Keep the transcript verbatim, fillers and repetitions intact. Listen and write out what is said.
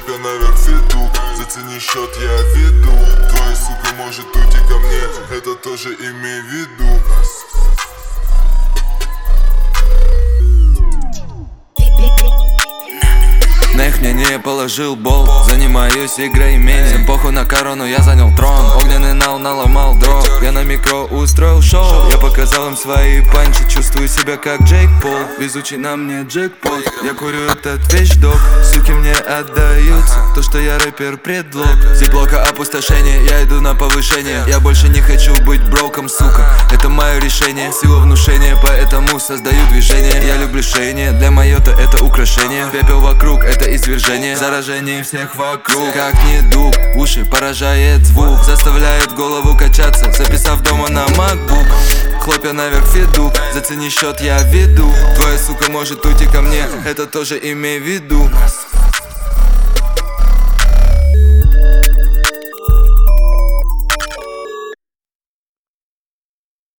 Хлопья наверх веду, зацени счет, я веду. Твоя сука может уйти ко мне, это тоже имей в виду. На их мне не положил бол, занимаюсь игрой имени. Всем похуй на корону, я занял трон. Огненный нал наломал дров. Я на микро устроил шоу. Я показал им свои панчи, чувствую себя как Джейк Пол. Везучий на мне джекпот. Я курю этот вещдок, суки мне отдаются. То, что я рэпер, предлог. Зиблока опустошение, я иду на повышение. Я больше не хочу быть броком, сука. Это мое решение, сила внушения, поэтому создаю движение. Я люблю шейни, для майота это украшение. Пепел вокруг, это извержение, заражение всех вокруг. Как недуг, уши поражает звук, заставляет голову качаться, записав дома на MacBook. Хлопья наверх веду, зацени счет, я веду. Твоя сука может уйти ко мне, это тоже имей в виду.